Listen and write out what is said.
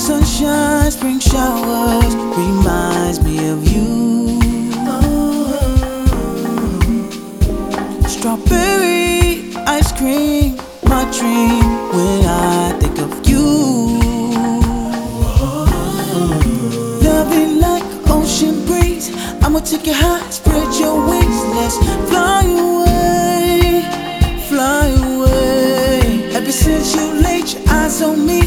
Sunshine, spring showers reminds me of you. Strawberry ice cream, my dream when